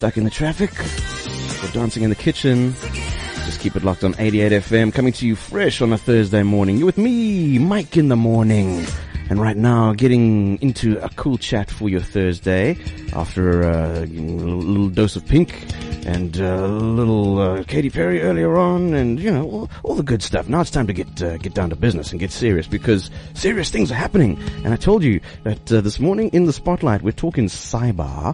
Stuck in the traffic, or dancing in the kitchen, just keep it locked on 88 FM, coming to you fresh on a Thursday morning. You're with me, Mike in the morning. And right now, getting into a cool chat for your Thursday after a little dose of Pink and a little Katy Perry earlier on, and you know all the good stuff. Now it's time to get down to business and get serious, because serious things are happening. And I told you that this morning in the spotlight we're talking cyber,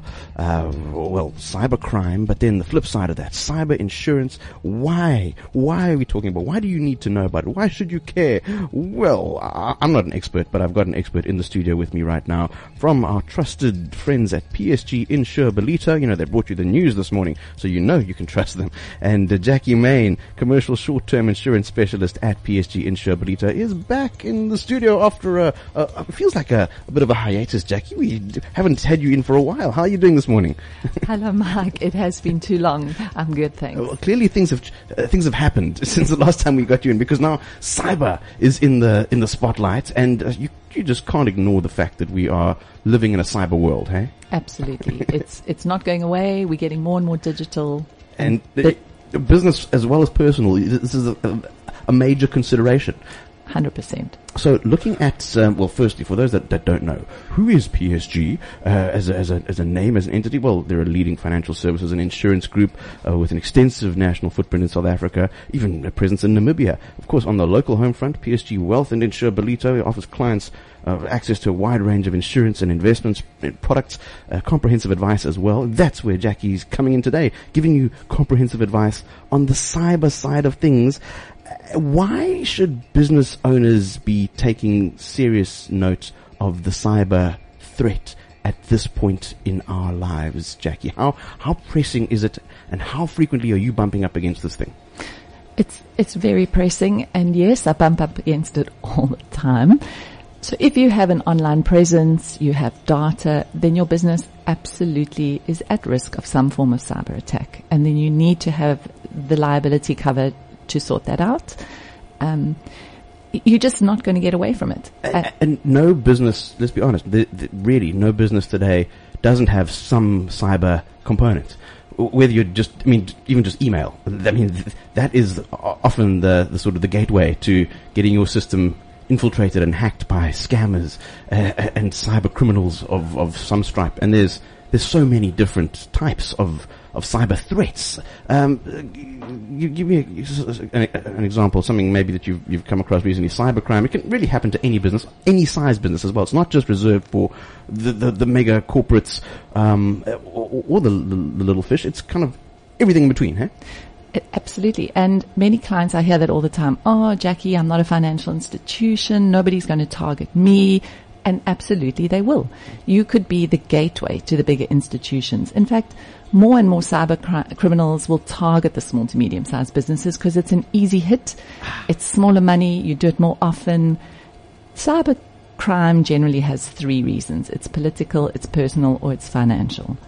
cyber crime, but then the flip side of that, cyber insurance. Why are we talking about? Why do you need to know about it? Why should you care? Well, I'm not an expert, but I've got an expert in the studio with me right now from our trusted friends at PSG Insure Belita. You know, they brought you the news this morning, so you know you can trust them. And Jackie Main, commercial short-term insurance specialist at PSG Insure Belita, is back in the studio after feels like a bit of a hiatus. Jackie, we haven't had you in for a while. How are you doing this morning? Hello, Mike. It has been too long. I'm good, thanks. Well, clearly things have happened since the last time we got you in, because now cyber is in the spotlight, and you just can't ignore the fact that we are living in a cyber world, hey? Absolutely. It's not going away. We're getting more and more digital. And business as well as personal, this is a major consideration. 100%. So looking at, firstly, for those that don't know, who is PSG as a name, as an entity? Well, they're a leading financial services and insurance group with an extensive national footprint in South Africa, even a presence in Namibia. Of course, on the local home front, PSG Wealth and Insure Belito offers clients access to a wide range of insurance and investments products, comprehensive advice as well. That's where Jackie's coming in today, giving you comprehensive advice on the cyber side of things. Why should business owners be taking serious note of the cyber threat at this point in our lives, Jackie? How pressing is it, and how frequently are you bumping up against this thing? It's very pressing, and yes, I bump up against it all the time. So if you have an online presence, you have data, then your business absolutely is at risk of some form of cyber attack, and then you need to have the liability covered to sort that out. You're just not going to get away from it. And no business, let's be honest, really no business today doesn't have some cyber component. Whether you're even just email. That is often the sort of the gateway to getting your system infiltrated and hacked by scammers and cyber criminals of some stripe. And there's so many different types of cyber threats. You give me an example, something maybe that you've come across recently. Cybercrime. It can really happen to any business, any size business as well. It's not just reserved for the mega corporates or the little fish. It's kind of everything in between, huh? Absolutely. And many clients, I hear that all the time. Oh, Jackie, I'm not a financial institution. Nobody's going to target me. And absolutely they will. You could be the gateway to the bigger institutions. In fact, more and more cyber criminals will target the small to medium-sized businesses because it's an easy hit. It's smaller money. You do it more often. Cyber crime generally has three reasons. It's political, it's personal, or it's financial.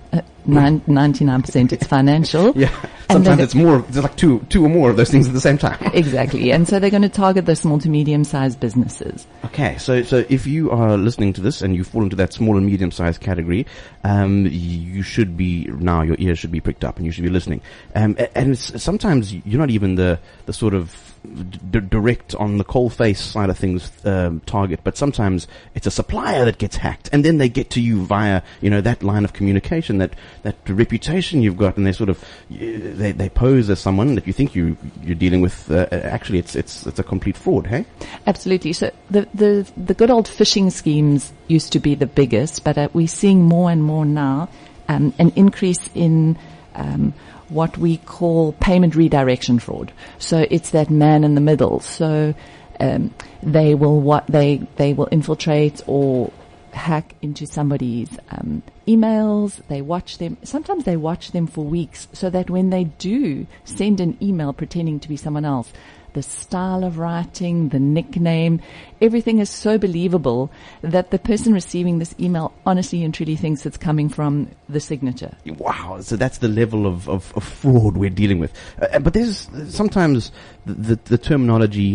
99% it's financial. Yeah. Sometimes it's more, it's like two or more of those things at the same time. Exactly. And so they're going to target the small to medium-sized businesses. Okay. So if you are listening to this and you fall into that small and medium-sized category, you should be, now your ears should be pricked up and you should be listening. And sometimes you're not even the sort of direct on the coal face side of things target, but sometimes it's a supplier that gets hacked, and then they get to you via that line of communication, that reputation you've got, and they sort of they pose as someone that you think you're dealing with. Actually, it's a complete fraud. Hey, absolutely. So the good old phishing schemes used to be the biggest, but we're seeing more and more now an increase in what we call payment redirection fraud. So it's that man in the middle. So they will infiltrate or hack into somebody's emails. They watch them. Sometimes they watch them for weeks, so that when they do send an email pretending to be someone else, the style of writing, the nickname, everything is so believable that the person receiving this email honestly and truly thinks it's coming from the signature. Wow. So that's the level of fraud we're dealing with. But there's sometimes the terminology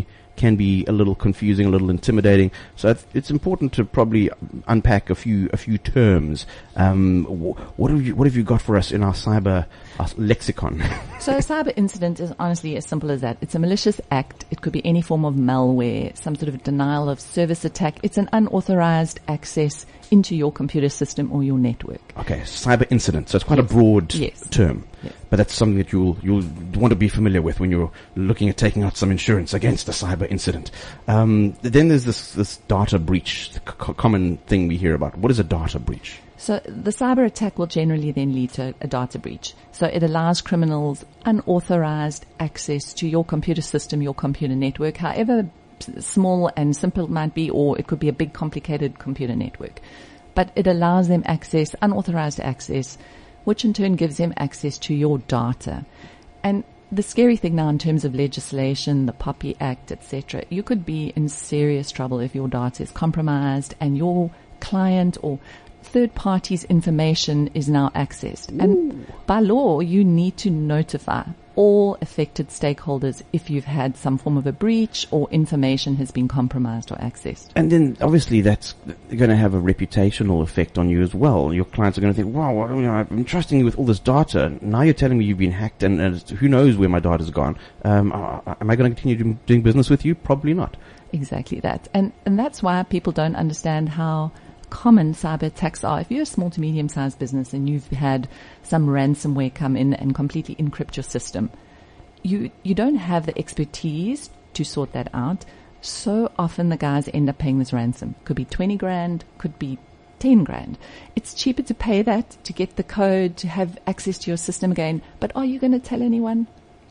can be a little confusing, a little intimidating. So it's important to probably unpack a few terms. What have you got for us in our cyber lexicon? So a cyber incident is honestly as simple as that. It's a malicious act. It could be any form of malware, some sort of denial of service attack. It's an unauthorized access into your computer system or your network. Okay, cyber incident. So it's quite a broad term. Yes. But that's something that you'll want to be familiar with when you're looking at taking out some insurance against a cyber incident. Then there's this data breach, the common thing we hear about. What is a data breach? So the cyber attack will generally then lead to a data breach. So it allows criminals unauthorized access to your computer system, your computer network, however small and simple it might be, or it could be a big complicated computer network. But it allows them access, unauthorized access, which in turn gives them access to your data. And the scary thing now in terms of legislation, the POPI Act, etc., you could be in serious trouble if your data is compromised and your client or third party's information is now accessed. Ooh. And by law, you need to notify all affected stakeholders if you've had some form of a breach or information has been compromised or accessed. And then obviously that's going to have a reputational effect on you as well. Your clients are going to think, wow, I'm trusting you with all this data. Now you're telling me you've been hacked and who knows where my data's gone. Am I going to continue doing business with you? Probably not. Exactly that. And that's why people don't understand how common cyber attacks are. If you're a small to medium-sized business and you've had some ransomware come in and completely encrypt your system, you don't have the expertise to sort that out. So often the guys end up paying this ransom. Could be 20 grand, could be 10 grand. It's cheaper to pay that, to get the code, to have access to your system again. But are you going to tell anyone?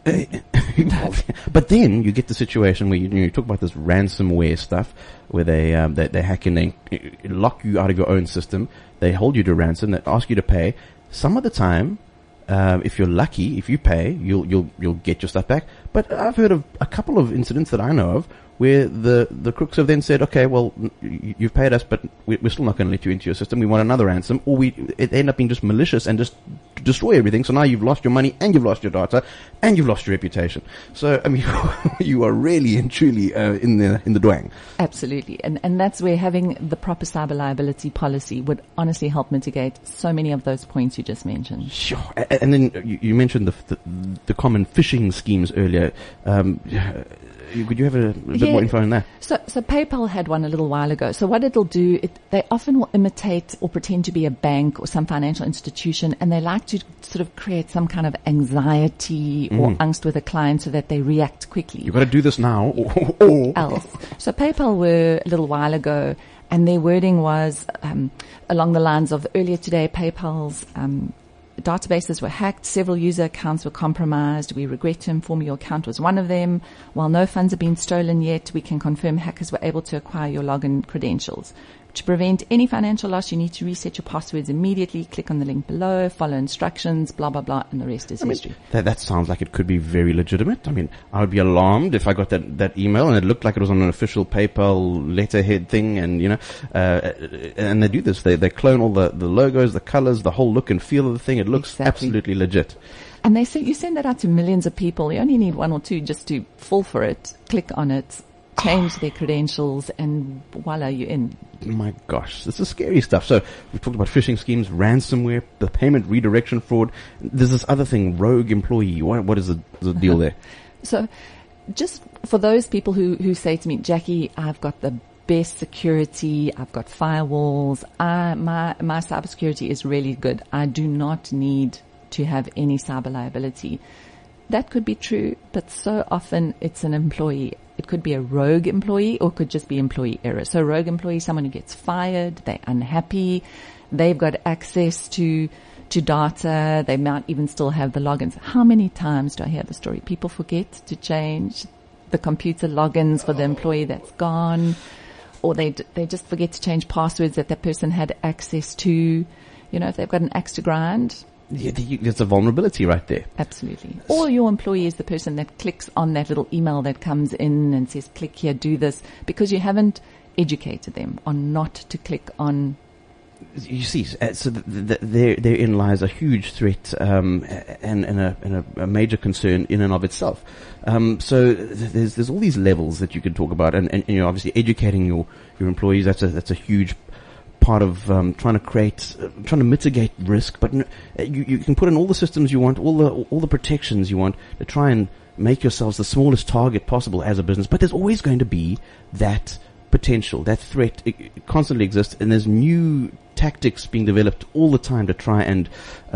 But then you get the situation where you talk about this ransomware stuff, where they hack in, they lock you out of your own system, they hold you to ransom, they ask you to pay. Some of the time, if you're lucky, if you pay, you'll get your stuff back. But I've heard of a couple of incidents that I know of where the crooks have then said, okay, well, you've paid us, but we're still not going to let you into your system. We want another ransom. Or it end up being just malicious and just destroy everything. So now you've lost your money and you've lost your data and you've lost your reputation. So, I mean, you are really and truly in the dwang. Absolutely. And that's where having the proper cyber liability policy would honestly help mitigate so many of those points you just mentioned. Sure. And then you mentioned the common phishing schemes earlier. Could you have a bit more info on that? So PayPal had one a little while ago. So what it'll do, they often will imitate or pretend to be a bank or some financial institution, and they like to sort of create some kind of anxiety or angst with a client so that they react quickly. You've got to do this now or else. So PayPal were a little while ago, and their wording was along the lines of earlier today, PayPal's databases were hacked, several user accounts were compromised. We regret to inform your account was one of them. While no funds have been stolen yet, we can confirm hackers were able to acquire your login credentials. To prevent any financial loss, you need to reset your passwords immediately. Click on the link below, follow instructions, blah, blah, blah, and the rest is history. That sounds like it could be very legitimate. I mean, I would be alarmed if I got that email and it looked like it was on an official PayPal letterhead thing, and and they do this. They clone all the logos, the colors, the whole look and feel of the thing. It looks absolutely legit. And they say you send that out to millions of people. You only need one or two just to fall for it, click on it, change their credentials, and voila, you're in. My gosh, this is scary stuff. So we've talked about phishing schemes, ransomware, the payment redirection fraud. There's this other thing, rogue employee. What is the deal there? So just for those people who say to me, Jackie, I've got the best security, I've got firewalls, my cybersecurity is really good, I do not need to have any cyber liability. That could be true, but so often it's an employee. It could be a rogue employee or it could just be employee error. So rogue employee, someone who gets fired, they're unhappy, they've got access to data, they might even still have the logins. How many times do I hear the story? People forget to change the computer logins for the employee that's gone, or they just forget to change passwords that person had access to. If they've got an axe to grind. Yeah, there's a vulnerability right there. Absolutely. Or your employee is the person that clicks on that little email that comes in and says, click here, do this, because you haven't educated them on not to click on you see, so therein lies a huge threat and a major concern in and of itself. So there's all these levels that you could talk about, and obviously educating your employees. That's a huge part of trying to mitigate risk. But you can put in all the systems you want, all the protections you want to try and make yourselves the smallest target possible as a business. But there's always going to be that potential, that threat. It constantly exists, and there's new tactics being developed all the time to try and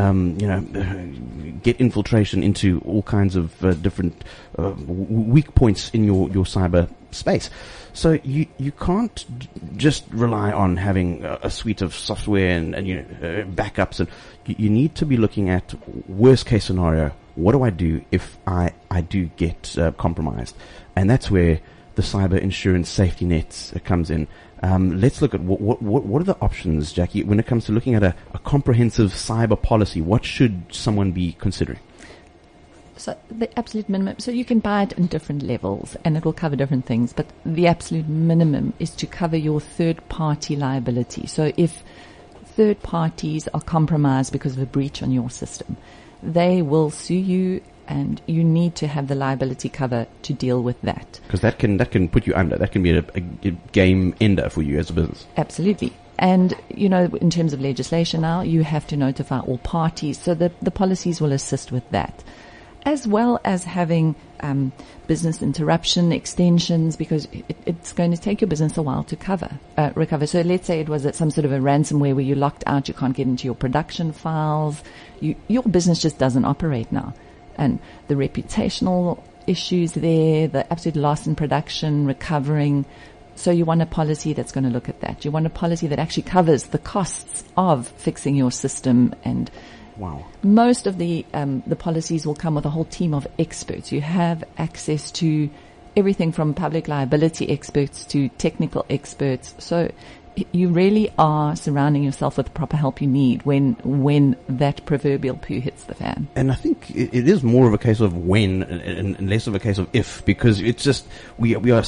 get infiltration into all kinds of different weak points in your cyber space. So you can't just rely on having a suite of software and backups, and you need to be looking at worst case scenario. What do I do if I do get compromised? And that's where the cyber insurance safety net comes in. Let's look at what are the options, Jackie, when it comes to looking at a comprehensive cyber policy. What should someone be considering? So the absolute minimum, so you can buy it in different levels and it will cover different things, but the absolute minimum is to cover your third-party liability. So if third parties are compromised because of a breach on your system, they will sue you, and you need to have the liability cover to deal with that. Because that can put you under. That can be a game ender for you as a business. Absolutely. And, in terms of legislation now, you have to notify all parties. So the policies will assist with that, as well as having business interruption extensions, because it's going to take your business a while to recover. So let's say it was some sort of a ransomware where you're locked out, you can't get into your production files. Your business just doesn't operate now. And the reputational issues there, the absolute loss in production, recovering. So you want a policy that's going to look at that. You want a policy that actually covers the costs of fixing your system. And wow, most of the policies will come with a whole team of experts. You have access to everything from public liability experts to technical experts. So you really are surrounding yourself with the proper help you need when that proverbial poo hits the fan. And I think it is more of a case of when and less of a case of if, because it's just we are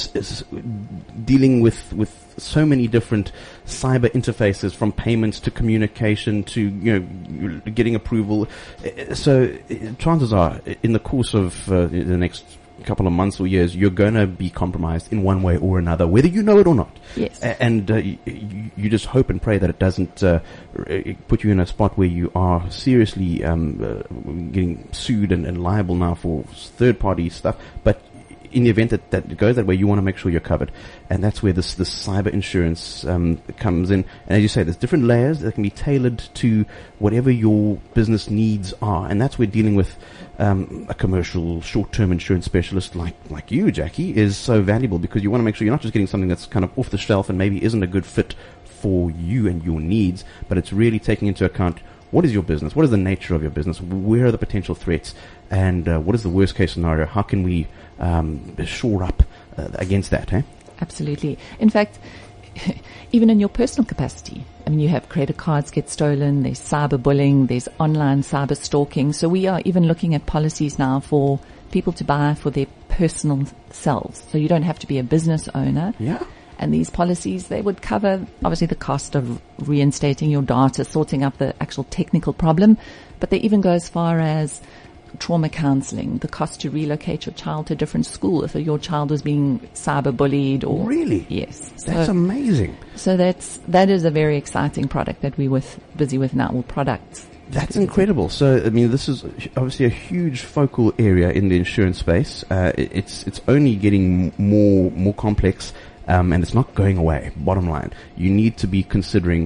dealing with so many different cyber interfaces, from payments to communication to getting approval. So chances are, in the course of the next couple of months or years, you're going to be compromised in one way or another, whether you know it or not. Yes. And you just hope and pray that it doesn't put you in a spot where you are seriously getting sued and liable now for third-party stuff. But in the event that it goes that way, you want to make sure you're covered. And that's where this cyber insurance comes in. And as you say, there's different layers that can be tailored to whatever your business needs are. And that's where dealing with a commercial short-term insurance specialist like you, Jackie, is so valuable, because you want to make sure you're not just getting something that's kind of off the shelf and maybe isn't a good fit for you and your needs, but it's really taking into account what is your business, what is the nature of your business, where are the potential threats, and what is the worst-case scenario. How can we shore up against that? Absolutely. In fact, even in your personal capacity, you have credit cards get stolen, there's cyberbullying, there's online cyber stalking. So we are even looking at policies now for people to buy for their personal selves. So you don't have to be a business owner. Yeah. And these policies, they would cover obviously the cost of reinstating your data, sorting out the actual technical problem, but they even go as far as trauma counseling, the cost to relocate your child to a different school if your child was being cyberbullied or... Really? Yes. That's amazing. So that is a very exciting product that we're busy with now, or products. That's incredible. So, this is obviously a huge focal area in the insurance space. It's only getting more complex, and it's not going away. Bottom line, you need to be considering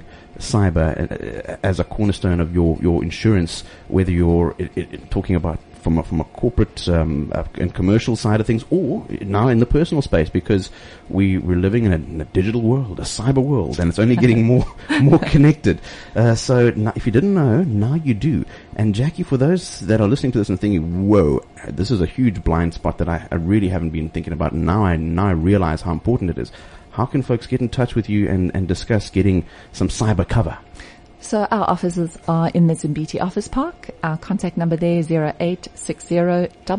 cyber as a cornerstone of your insurance, whether you're talking about from a corporate and commercial side of things, or now in the personal space, because we're living in a digital world, a cyber world, and it's only getting more connected. So now, if you didn't know, now you do. And Jackie, for those that are listening to this and thinking, whoa, this is a huge blind spot that I really haven't been thinking about, and now I realize how important it is. How can folks get in touch with you and discuss getting some cyber cover? So our offices are in the Zimbiti Office Park. Our contact number there is 0860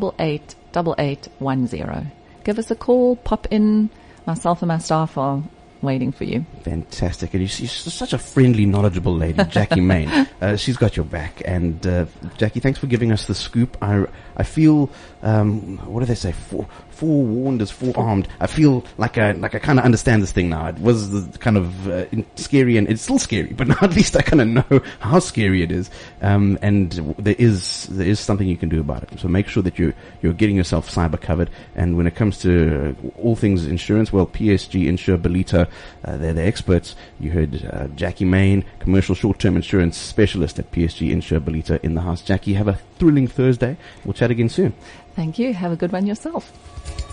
888810. Give us a call, pop in. Myself and my staff are waiting for you. Fantastic. And she's such a friendly, knowledgeable lady, Jackie Main. She's got your back. And Jackie, thanks for giving us the scoop. I feel, what do they say? Forewarned is forearmed. I feel like I kind of understand this thing now. It was kind of scary, and it's still scary, but now at least I kind of know how scary it is. And there is something you can do about it. So make sure that you're getting yourself cyber covered. And when it comes to all things insurance, well, PSG Insure Belita, they're the experts. You heard Jackie Main, commercial short-term insurance specialist at PSG Insure Belita, in the house. Jackie, have a thrilling Thursday. We'll chat again soon. Thank you. Have a good one yourself.